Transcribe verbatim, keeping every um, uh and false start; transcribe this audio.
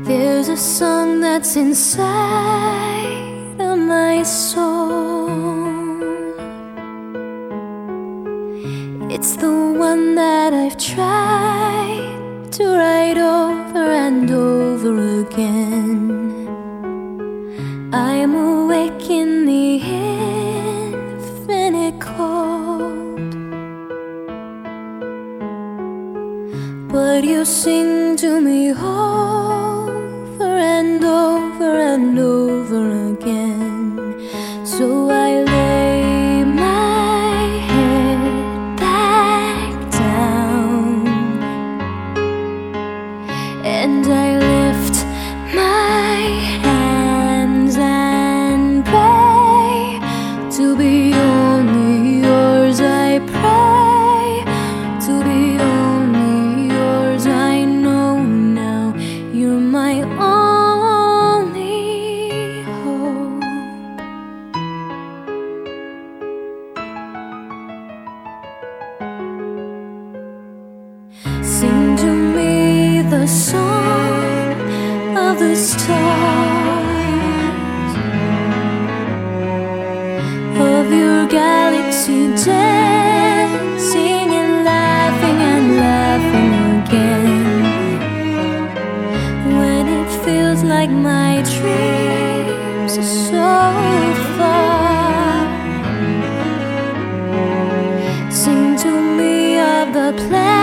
There's a song that's inside of my soul. It's the one that I've tried to write over and over again. I am awake in the infinite cold, but you sing to me over and over and over again. So I lay my head back down and I lift my hands and pray to be only yours. I pray to be only yours. I know now you're my only hope. Sing to me the song of the stars, of your galaxy dancing and laughing and laughing again. When it feels like my dreams are so far, sing to me of the plan